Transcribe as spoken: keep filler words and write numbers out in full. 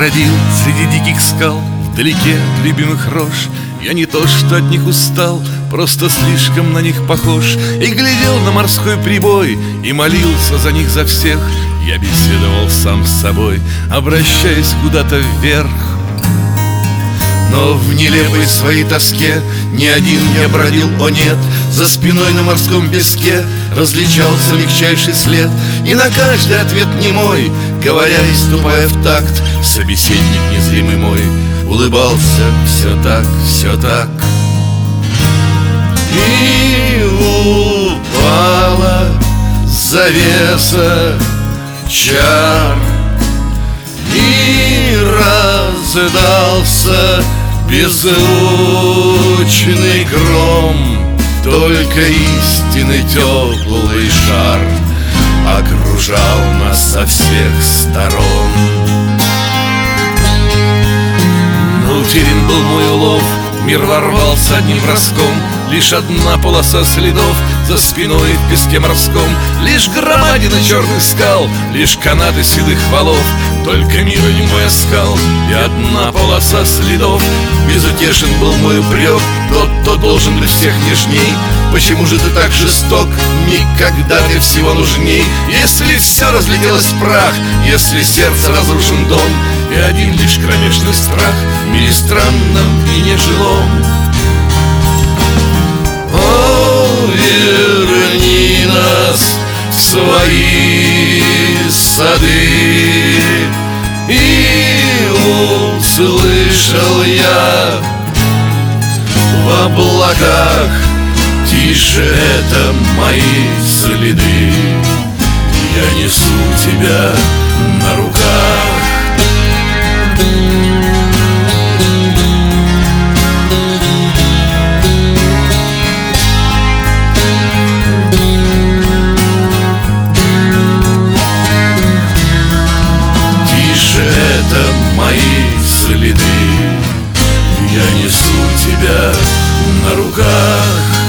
бродил среди диких скал, вдалеке любимых рощ. Я не то что от них устал, просто слишком на них похож. И глядел на морской прибой, и молился за них за всех. Я беседовал сам с собой, обращаясь куда-то вверх. Но в нелепой своей тоске ни один не бродил, о нет. За спиной на морском песке различался легчайший след. И на каждый ответ немой, говоря и ступая в такт, собеседник незримый мой улыбался все так, все так. И упала завеса чар, и раздался беззвучный гром. Только истинный теплый шар окружал нас со всех сторон. Но утерян был мой улов, мир ворвался одним броском. Лишь одна полоса следов за спиной в песке морском. Лишь громадина черных скал, лишь канаты седых валов. Только мир и мой оскал, и одна полоса следов. Безутешен был мой упрек, тот, кто должен для всех нежней. Почему же ты так жесток, никогда ты всего нужней? Если все разлетелось в прах, если сердце разрушен дом, и один лишь кромешный страх в мире странном и нежилом. О, верни нас в свои сады, и услышал я в облаках: тише, это мои следы. Я несу тебя на руках. Это мои следы, я несу тебя на руках.